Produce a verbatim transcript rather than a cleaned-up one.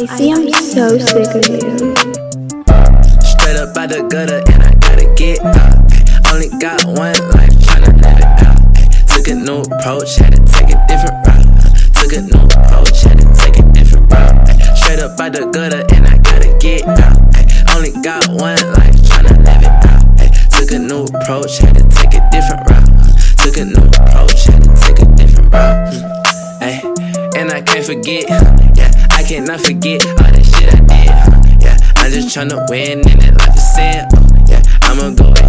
Icy, I'm so sick of you. Straight up out the gutter and I gotta get out. Only got one life, tryna live it out. Took a new approach, had to take a different route. Took a new approach, had to take a different route. Straight up out the gutter and I gotta get out. Only got one life, tryna live it out. Took a new approach, had to take a different route. Took a new approach, had to take a different route. Ay, and I can't forget, yeah, I cannot forget all that shit I did. Yeah, I'm just tryna win and that life is sin. Yeah, I'ma go